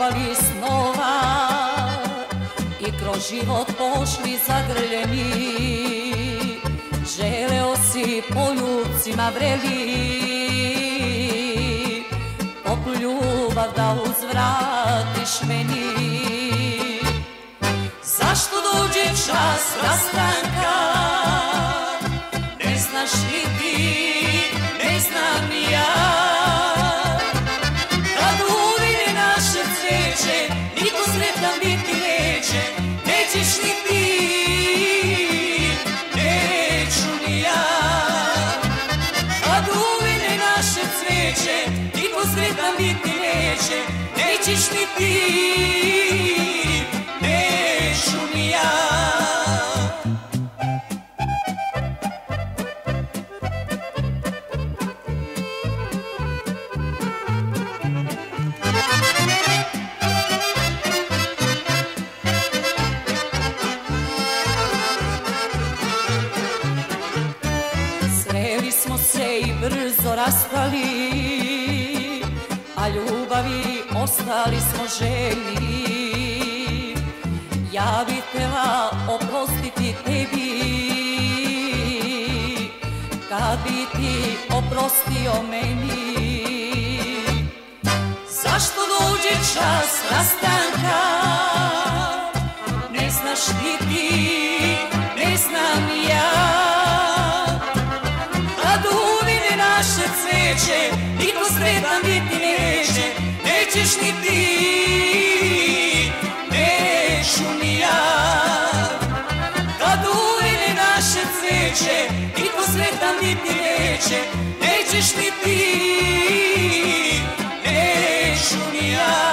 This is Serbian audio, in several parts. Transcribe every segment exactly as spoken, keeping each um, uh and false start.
sanjali snova i kroz život pošli zagrljeni. Želeo si poljubcima vreli, toplu ljubav da uzvratiš meni. Zašto dođe čas rastanka, ne znaš ni ti, ne znam ni ja. Kad uvide naše cveće, niko sretan biti neće, nećeš ni ti, neću ni ja. Kad uvide naše cveće, niko sretan biti neće, nećeš ni ti, neću ni ja. Sreli smo se i brzo rastali, a ljubavi ostali smo željni. Ja bih htjela oprostiti tebi, kad bi ti oprostio meni. Zašto dođe čas rastanka, ne znaš ni ti, ne znam ni ja. Kad uvide naše cveće, niko sretan biti neće, nećeš ni ti, neću ni ja. Kad uvide naše cveće, niko sretan biti neće, nećeš ni ti, neću ni ja.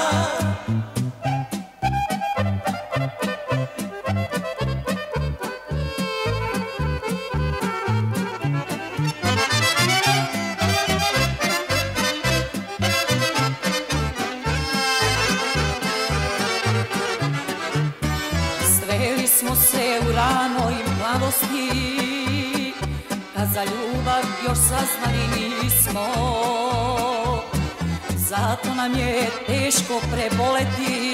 Sreli smo se u ranoj mladosti, kad za ljubav još saznali nismo. Zato nam je teško preboleti,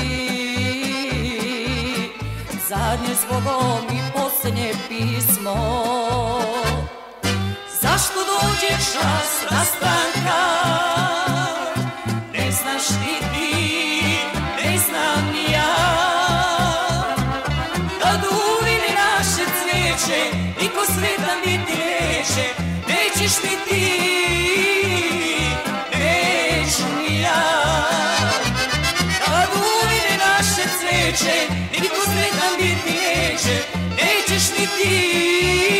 zadnje zbogom i posljednje pismo. Zašto dođe čas rastanka, ne znaš ni ti, ne znam ni ja. Kad uvide naše cveće, niko sretan biti neće, nećeš ni ti, neću ni ja. Kad uvide naše cveće, niko sretan biti neće, nećeš ni ti.